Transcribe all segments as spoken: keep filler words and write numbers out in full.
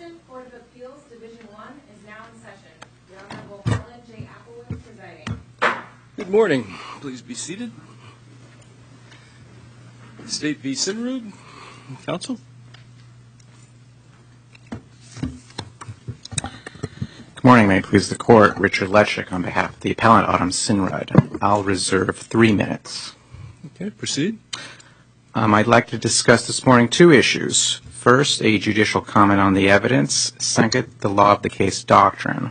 Washington Court of Appeals, Division one is now in session. The Honorable Harlan J. Applewood presiding. Good morning. Please be seated. State v. Sinrud. Counsel. Good morning. May it please the Court. Richard Letchick on behalf of the appellant Autumn Sinrud. I'll reserve three minutes. Okay, proceed. Um, I'd like to discuss this morning two issues. First, a judicial comment on the evidence. Second, the law of the case doctrine.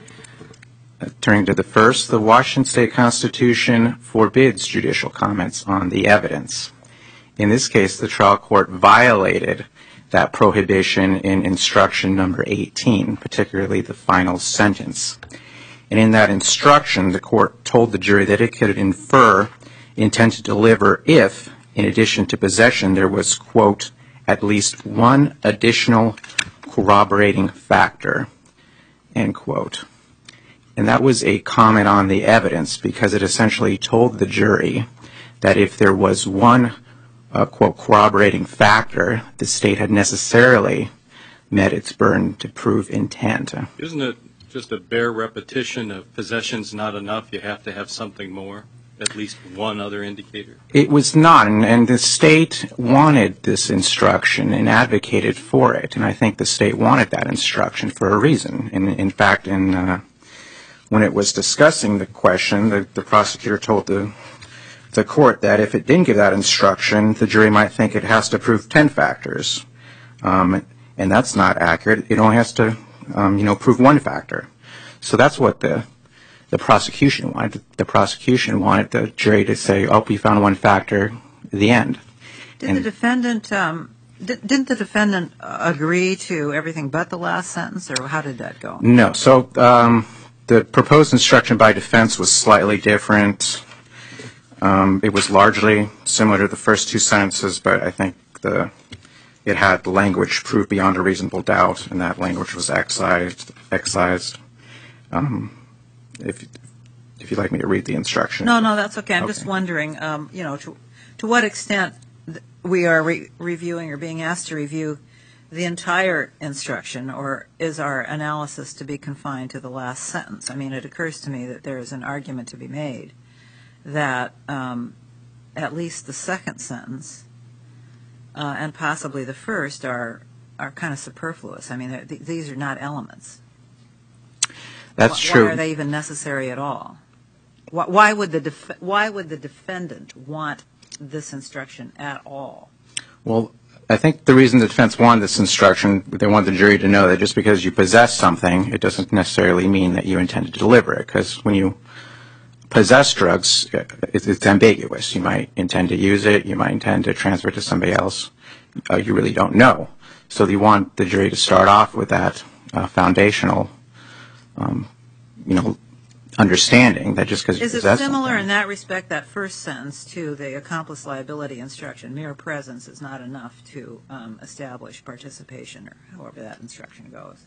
Uh, turning to the first, the Washington State Constitution forbids judicial comments on the evidence. In this case, the trial court violated that prohibition in instruction number eighteen, particularly the final sentence. And in that instruction, the court told the jury that it could infer intent to deliver if, in addition to possession, there was, quote, at least one additional corroborating factor, end quote. And that was a comment on the evidence because it essentially told the jury that if there was one, uh, quote, corroborating factor, the state had necessarily met its burden to prove intent. Isn't it just a bare repetition of possession's not enough? You have to have something more? At least one other indicator? It was not, and, and the state wanted this instruction and advocated for it, and I think the state wanted that instruction for a reason. In, in fact, in, uh, when it was discussing the question, the, the prosecutor told the, the court that if it didn't give that instruction, the jury might think it has to prove ten factors, um, and that's not accurate. It only has to, um, you know, prove one factor. So that's what the The prosecution wanted. The prosecution wanted the jury to say, "Oh, we found one factor." At the end. Did and the defendant? Um, di- didn't the defendant agree to everything but the last sentence, or how did that go? No. So um, the proposed instruction by defense was slightly different. Um, it was largely similar to the first two sentences, but I think the it had the language "prove beyond a reasonable doubt," and that language was excised. Excised. Um, If if you'd like me to read the instruction. No, no, that's okay. I'm okay. just wondering, um, you know, to to what extent th- we are re- reviewing or being asked to review the entire instruction, or is our analysis to be confined to the last sentence? I mean, it occurs to me that there is an argument to be made that um, at least the second sentence uh, and possibly the first are are kind of superfluous. I mean, th- these are not elements. That's why, true. Why are they even necessary at all? Why, why would the def- why would the defendant want this instruction at all? Well, I think the reason the defense wanted this instruction, they wanted the jury to know that just because you possess something, it doesn't necessarily mean that you intend to deliver it. Because when you possess drugs, it's, it's ambiguous. You might intend to use it. You might intend to transfer it to somebody else. Uh, you really don't know. So you want the jury to start off with that uh, foundational Um, you know, understanding that just because you possess possess Is it similar something, in that respect, that first sentence, to the accomplice liability instruction? Mere presence is not enough to um, establish participation, or however that instruction goes.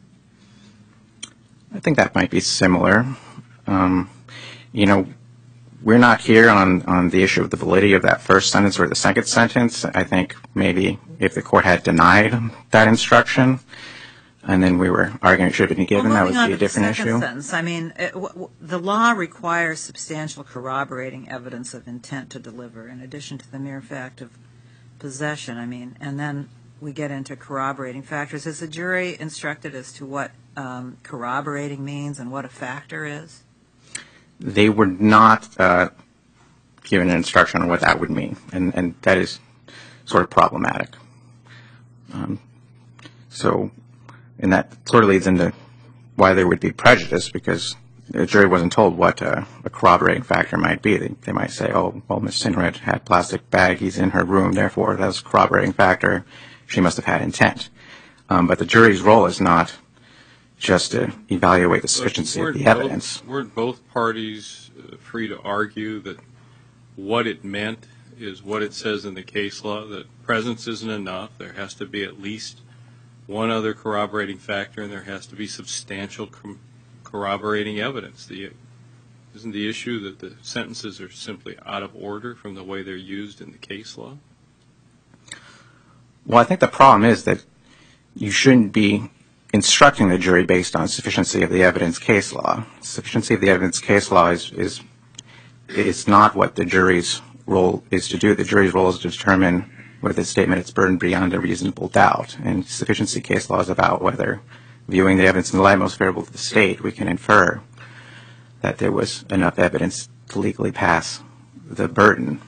I think that might be similar. Um, you know, we're not here on, on the issue of the validity of that first sentence or the second sentence. I think maybe if the court had denied that instruction, and then we were arguing it should have been given, well, that would be a different the second issue. Sentence, I mean, it, w- w- the law requires substantial corroborating evidence of intent to deliver, in addition to the mere fact of possession. I mean, and then we get into corroborating factors. Is the jury instructed as to what um, corroborating means and what a factor is? They were not uh, given an instruction on what that would mean, and, and that is sort of problematic. Um, so... And that sort of leads into why there would be prejudice, because the jury wasn't told what uh, a corroborating factor might be. They, they might say, oh, well, Miss Sinrud had plastic baggies in her room, therefore that's a corroborating factor. She must have had intent. Um, but the jury's role is not just to evaluate the sufficiency of the evidence. Both, weren't both parties uh, free to argue that what it meant is what it says in the case law, that presence isn't enough, there has to be at least one other corroborating factor, and there has to be substantial com- corroborating evidence. The, isn't the issue that the sentences are simply out of order from the way they're used in the case law? Well, I think the problem is that you shouldn't be instructing the jury based on sufficiency of the evidence case law. Sufficiency of the evidence case law is, is, is not what the jury's role is to do. The jury's role is to determine whether the statement is burdened beyond a reasonable doubt. And sufficiency case law is about whether, viewing the evidence in the light most favorable to the state, we can infer that there was enough evidence to legally pass the burden.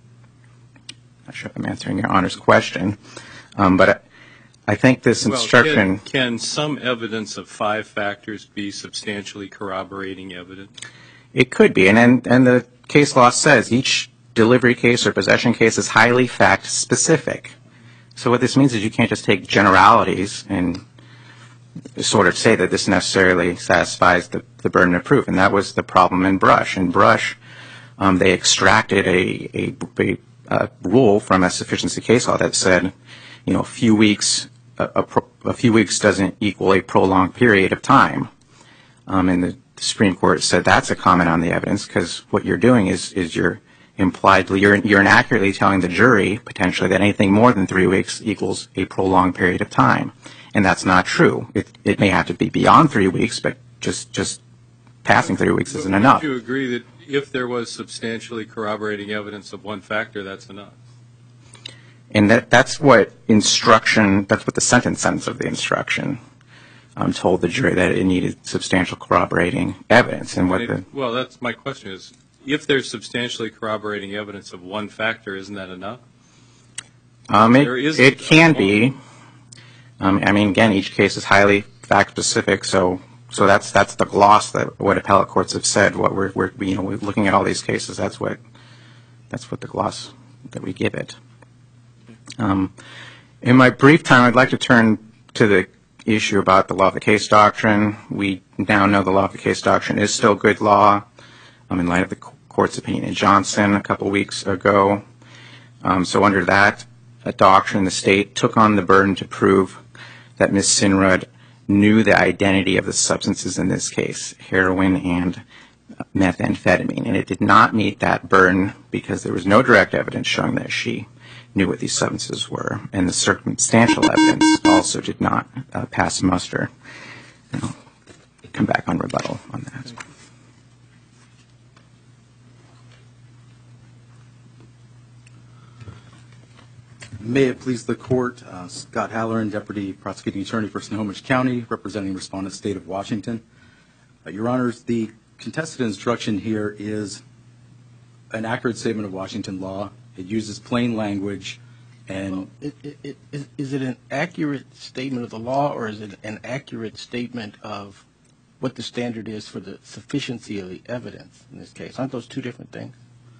I'm not sure if I'm answering Your Honor's question, um, but I, I think this instruction... Well, can, can some evidence of five factors be substantially corroborating evidence? It could be, and, and, and the case law says each delivery case or possession case is highly fact-specific. So what this means is you can't just take generalities and sort of say that this necessarily satisfies the, the burden of proof, and that was the problem in Brush. In Brush, um, they extracted a, a, a, a rule from a sufficiency case law that said, you know, a few weeks, a, a, pro, a few weeks doesn't equal a prolonged period of time. Um, and the Supreme Court said that's a comment on the evidence because what you're doing is, is you're impliedly, you're, you're inaccurately telling the jury potentially that anything more than three weeks equals a prolonged period of time. And that's not true. It, it may have to be beyond three weeks, but just, just passing three weeks isn't enough. Would you agree that if there was substantially corroborating evidence of one factor, that's enough? And that, that's what instruction, that's what the sentence sentence of the instruction um, told the jury, that it needed substantial corroborating evidence. And what it, the well, that's my question is, if there's substantially corroborating evidence of one factor, isn't that enough? Um, it, There is it can a- be. Um, I mean, again, each case is highly fact-specific, so so that's that's the gloss that what appellate courts have said. What we're, we're you know we're looking at all these cases. That's what that's what the gloss that we give it. Um, in my brief time, I'd like to turn to the issue about the law of the case doctrine. We now know the law of the case doctrine is still good law. Um, in light of the court's opinion in Johnson a couple weeks ago. Um, so under that a doctrine, the state took on the burden to prove that Miz Sinrud knew the identity of the substances in this case, heroin and methamphetamine, and it did not meet that burden because there was no direct evidence showing that she knew what these substances were, and the circumstantial evidence also did not uh, pass muster. And I'll come back on rebuttal on that. May it please the Court, uh, Scott Halloran, Deputy Prosecuting Attorney for Snohomish County, representing Respondent State of Washington. Uh, Your Honors, the contested instruction here is an accurate statement of Washington law. It uses plain language and... Well, it, it, it, is, is it an accurate statement of the law, or is it an accurate statement of what the standard is for the sufficiency of the evidence in this case? Aren't those two different things?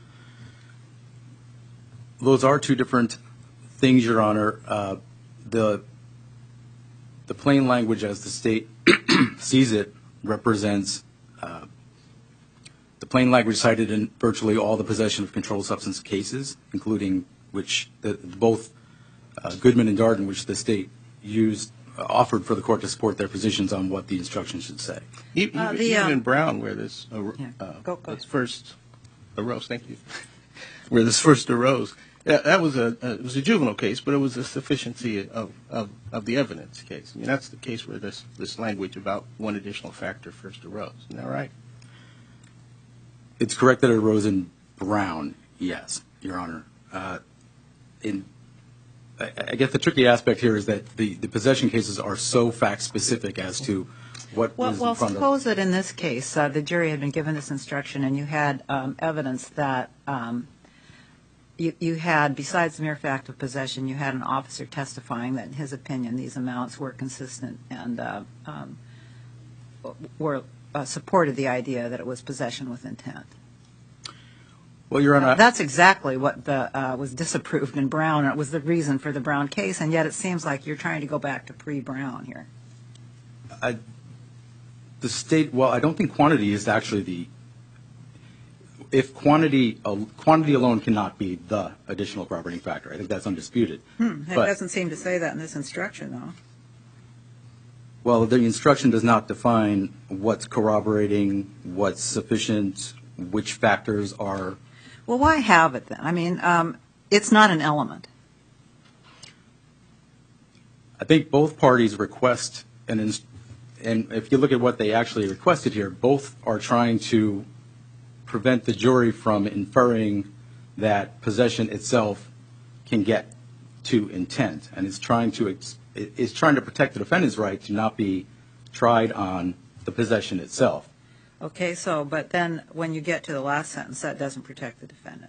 Those are two different things, Your Honor. Uh, the the plain language as the state sees it represents uh, the plain language cited in virtually all the possession of controlled substance cases, including which the, both uh, Goodman and Darden, which the state used, uh, offered for the court to support their positions on what the instruction should say. Even, Uh, even, the, even um, in Brown, where this, uh, Yeah. uh, Go- go. this first arose, thank you, where this first arose, yeah, that was a uh, it was a juvenile case, but it was a sufficiency of, of, of the evidence case. I mean, that's the case where this, this language about one additional factor first arose. Isn't that right? It's correct that it arose in Brown, yes, Your Honor. Uh, in, I, I guess the tricky aspect here is that the, the possession cases are so fact-specific as to what Well, was well in front suppose that in this case, uh, the jury had been given this instruction and you had um, evidence that um, you, you had, besides the mere fact of possession, you had an officer testifying that in his opinion these amounts were consistent and uh, um, were uh, supported the idea that it was possession with intent. of. Well, Your Honor, That's exactly what the, uh, was disapproved in Brown, and it was the reason for the Brown case, and yet it seems like you're trying to go back to pre-Brown here. I, the state, well, I don't think quantity is actually the, if quantity, uh, quantity alone cannot be the additional corroborating factor. I think that's undisputed. Hmm, it But- doesn't seem to say that in this instruction, though. Well, the instruction does not define what's corroborating, what's sufficient, which factors are. Well, why have it then? I mean, um, it's not an element. I think both parties request an ins- and if you look at what they actually requested here, both are trying to prevent the jury from inferring that possession itself can get to intent, and it's trying to ex- it- it's trying to protect the defendant's right to not be tried on the possession itself. Okay, so, but then when you get to the last sentence, that doesn't protect the defendant.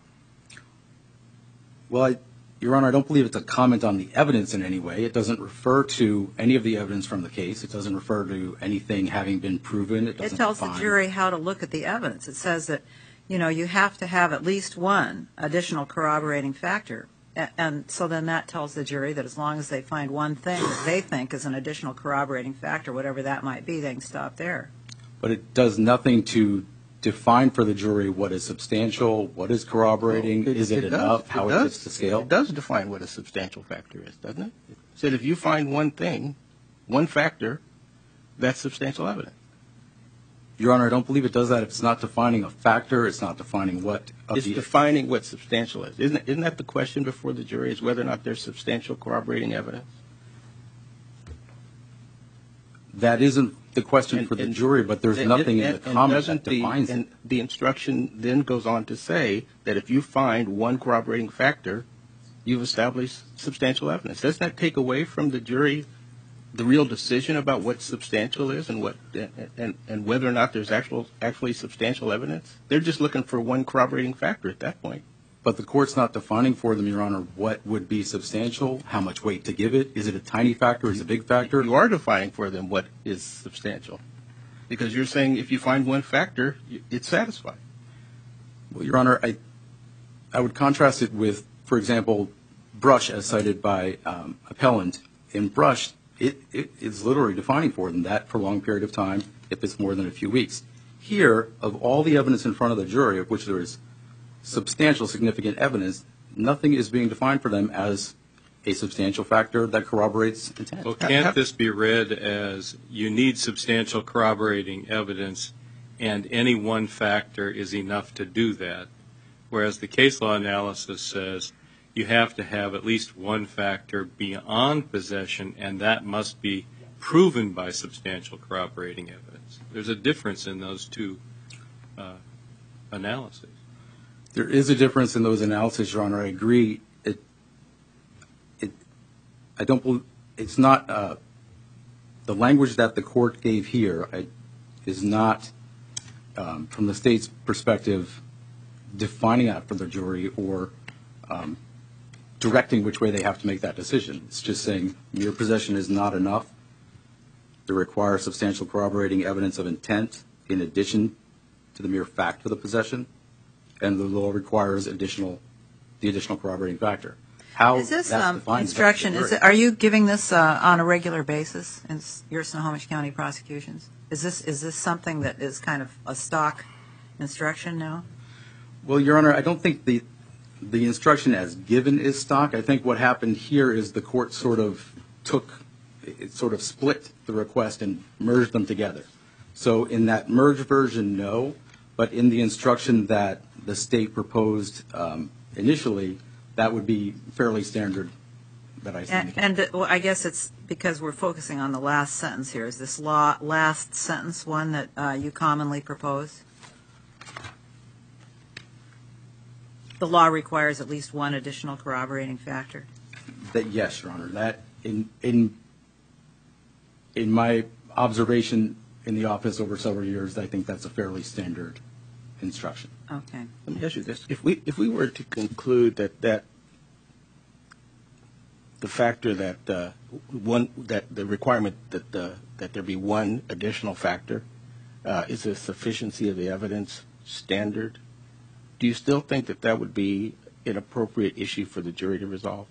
Well, I, Your Honor, I don't believe it's a comment on the evidence in any way. It doesn't refer to any of the evidence from the case. It doesn't refer to anything having been proven. It It doesn't tells the define- jury how to look at the evidence. It says that, you know, you have to have at least one additional corroborating factor. A- And so then that tells the jury that as long as they find one thing that they think is an additional corroborating factor, whatever that might be, they can stop there. But it does nothing to define for the jury what is substantial, what is corroborating, It- is it, it enough, does- how it, does- fits the scale. It does define what a substantial factor is, doesn't it? It said if you find one thing, one factor, that's substantial evidence. Your Honor, I don't believe it does that. It's not defining a factor. It's not defining what of It's the defining what substantial is. Isn't, isn't that the question before the jury, is whether or not there's substantial corroborating evidence? that isn't the question And- for the and- jury, but there's And- nothing in and- the and comment doesn't that the- defines And it. the instruction then goes on to say that if you find one corroborating factor, you've established substantial evidence. Doesn't that take away from the jury the real decision about what substantial is and what and, and whether or not there's actual actually substantial evidence? They're just looking for one corroborating factor at that point. But the court's not defining for them, Your Honor, what would be substantial, how much weight to give it. Is it a tiny factor? Is it a big factor? You are defining for them what is substantial, because you're saying if you find one factor, you- it's satisfied. Well, Your Honor, I, I would contrast it with, for example, Brush, as cited by um, appellant. In Brush, it, it is literally defining for them that prolonged period of time if it's more than a few weeks. Here, of all the evidence in front of the jury, of which there is substantial, significant evidence, nothing is being defined for them as a substantial factor that corroborates intent. Well, can't this be read as you need substantial corroborating evidence and any one factor is enough to do that, whereas the case law analysis says you have to have at least one factor beyond possession, and that must be proven by substantial corroborating evidence. There's a difference in those two uh, analyses. There is a difference in those analyses, Your Honor. I agree. It, it, I don't believe, it's not, uh, the language that the court gave here I, is not, um, from the state's perspective, defining that for the jury or um, directing which way they have to make that decision. It's just saying mere possession is not enough. It requires substantial corroborating evidence of intent in addition to the mere fact of the possession. And the law requires additional, the additional corroborating factor. How Is this that's um, defined is up to instruction, the is jury. it, are you giving this uh, on a regular basis in s- your Snohomish County prosecutions? Is this, is this something that is kind of a stock instruction now? Well, Your Honor, I don't think the, the instruction as given is stock. I think what happened here is the court sort of took, it sort of split the request and merged them together. So in that merged version, no, but in the instruction that the state proposed um, initially, that would be fairly standard that I see. in the And, and uh, well, I guess it's because we're focusing on the last sentence here. Is this law, last sentence one that uh, you commonly propose? The law requires at least one additional corroborating factor. That, yes, Your Honor, that in, in, in my observation in the office over several years, I think that's a fairly standard instruction. Okay. Let me ask you this: if we if we were to conclude that that the factor that uh, one that the requirement that uh, that there be one additional factor uh, is a sufficiency of the evidence standard, do you still think that that would be an appropriate issue for the jury to resolve?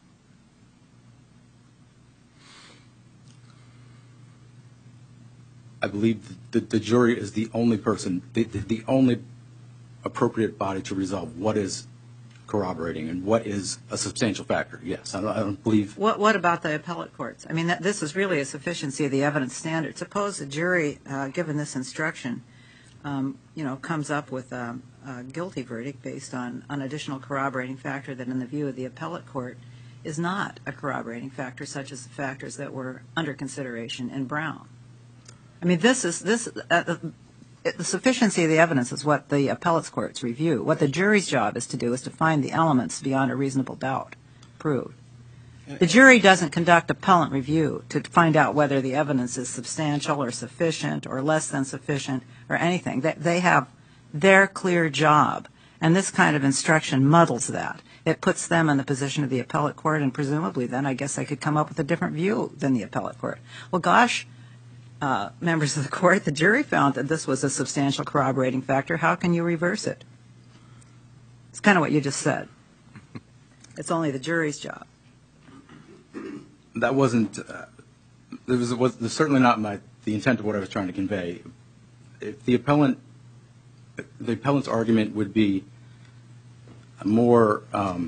I believe the, the jury is the only person, the, the, the only appropriate body to resolve what is corroborating and what is a substantial factor. Yes, I don't, I don't believe. What, what about the appellate courts? I mean, that, this is really a sufficiency of the evidence standard. Suppose a jury, uh, given this instruction, um, you know, comes up with a, a guilty verdict based on an additional corroborating factor that, in the view of the appellate court, is not a corroborating factor, such as the factors that were under consideration in Brown. I mean, this is this uh, the sufficiency of the evidence is what the appellate courts review. What the jury's job is to do is to find the elements beyond a reasonable doubt proved. The jury doesn't conduct appellant review to find out whether the evidence is substantial or sufficient or less than sufficient or anything. They, they have their clear job, and this kind of instruction muddles that. It puts them in the position of the appellate court, and presumably then I guess I could come up with a different view than the appellate court. Well, gosh, uh, members of the court, the jury found that this was a substantial corroborating factor. How can you reverse it? It's kind of what you just said. It's only the jury's job. That wasn't, uh, it was, was certainly not my, the intent of what I was trying to convey. If the appellant, the appellant's argument would be more, um,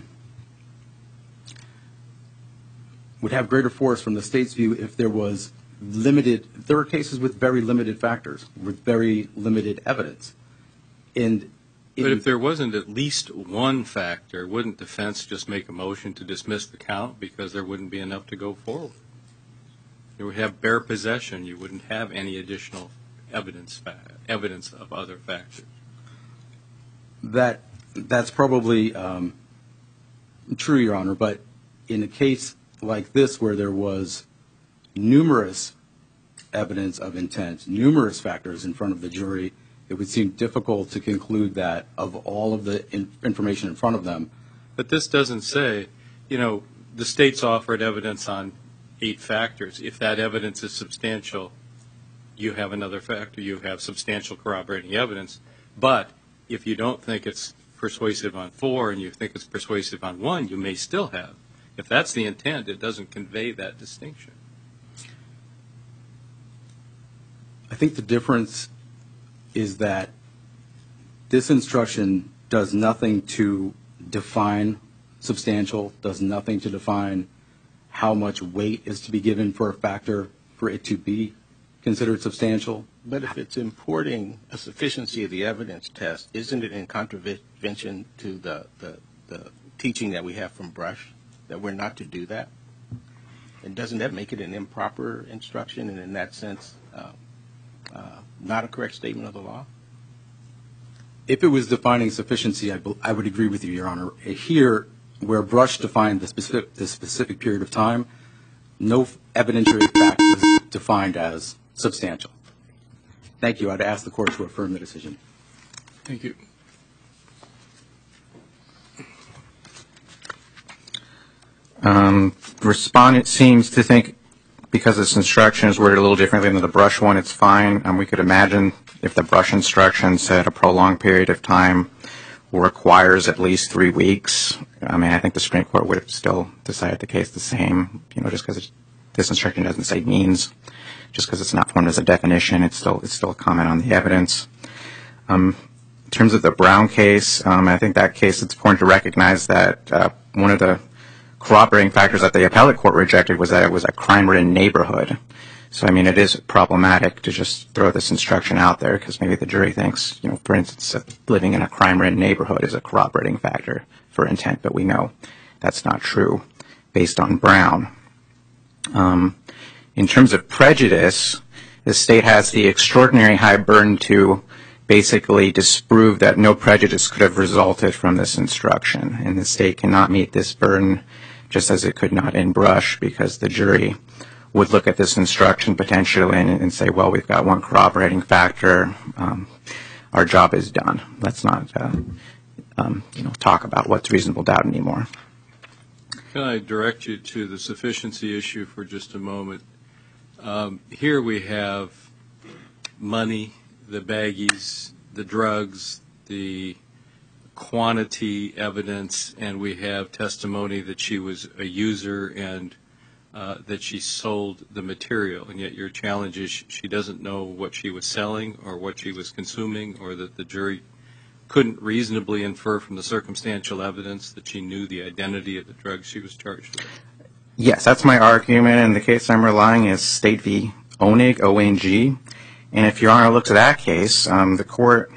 would have greater force from the state's view if there was limited, there were cases with very limited factors, with very limited evidence. And But if there wasn't at least one factor, wouldn't defense just make a motion to dismiss the count because there wouldn't be enough to go forward? You would have bare possession. You wouldn't have any additional evidence evidence of other factors. That that's probably um, true, Your Honor. But in a case like this, where there was numerous evidence of intent, numerous factors in front of the jury, it would seem difficult to conclude that of all of the in information in front of them. But this doesn't say, you know, the state's offered evidence on eight factors. If that evidence is substantial, you have another factor. You have substantial corroborating evidence. But if you don't think it's persuasive on four and you think it's persuasive on one, you may still have. If that's the intent, it doesn't convey that distinction. I think the difference is that this instruction does nothing to define substantial, does nothing to define how much weight is to be given for a factor for it to be considered substantial. But if it's importing a sufficiency of the evidence test, isn't it in contravention to the, the, the teaching that we have from Brush that we're not to do that? And doesn't that make it an improper instruction and in that sense uh, uh, not a correct statement of the law? If it was defining sufficiency, I, I would agree with you, Your Honor. Here, where Brush defined the specific, the specific period of time, no evidentiary fact was defined as substantial. Thank you. I'd ask the court to affirm the decision. Thank you. Um, respondent seems to think because this instruction is worded a little differently than the Brush one, it's fine. Um, we could imagine if the Brush instruction said a prolonged period of time requires at least three weeks. I mean, I think the Supreme Court would have still decided the case the same, you know, just because this instruction doesn't say means, just because it's not formed as a definition, it's still, it's still a comment on the evidence. Um, in terms of the Brown case, um, I think that case, it's important to recognize that uh, one of the corroborating factors that the appellate court rejected was that it was a crime-ridden neighborhood. So, I mean, it is problematic to just throw this instruction out there because maybe the jury thinks, you know, for instance, living in a crime-ridden neighborhood is a corroborating factor for intent, but we know that's not true based on Brown. Um, in terms of prejudice, the state has the extraordinary high burden to basically disprove that no prejudice could have resulted from this instruction, and the state cannot meet this burden just as it could not in Brush because the jury would look at this instruction potentially and, and say, well, we've got one corroborating factor. Um, our job is done. Let's not, uh, um, you know, talk about what's reasonable doubt anymore. Can I direct you to the sufficiency issue for just a moment? Um, here we have money, the baggies, the drugs, the quantity evidence, and we have testimony that she was a user and uh, that she sold the material, and yet your challenge is she doesn't know what she was selling or what she was consuming, or that the jury couldn't reasonably infer from the circumstantial evidence that she knew the identity of the drugs she was charged with. Yes, that's my argument, and the case I'm relying is State v. Onig, O N G. And if Your Honor looks at that case, um, the court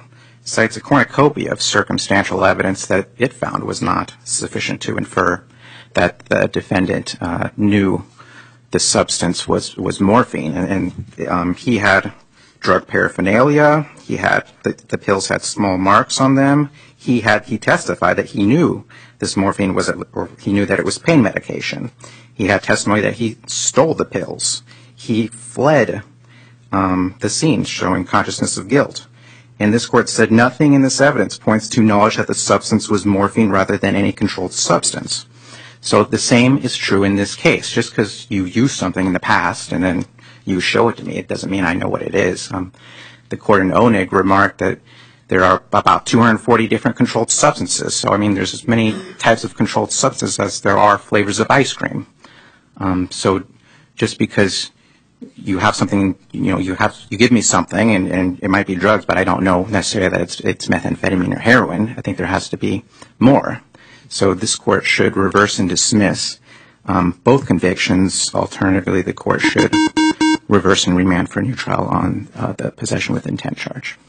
cites a cornucopia of circumstantial evidence that it found was not sufficient to infer that the defendant uh, knew the substance was, was morphine. And, and um, he had drug paraphernalia. He had the, the pills had small marks on them. He had he testified that he knew this morphine was, or he knew that it was pain medication. He had testimony that he stole the pills. He fled um, the scene, showing consciousness of guilt. And this court said nothing in this evidence points to knowledge that the substance was morphine rather than any controlled substance. So the same is true in this case. Just because you use something in the past and then you show it to me, it doesn't mean I know what it is. Um, the court in Onig remarked that there are about two hundred forty different controlled substances. So, I mean, there's as many types of controlled substances as there are flavors of ice cream. Um, so just because you have something, you know, you have, you give me something and, and it might be drugs, but I don't know necessarily that it's, it's methamphetamine or heroin. I think there has to be more. So this court should reverse and dismiss um, both convictions. Alternatively, the court should reverse and remand for a new trial on uh, the possession with intent charge.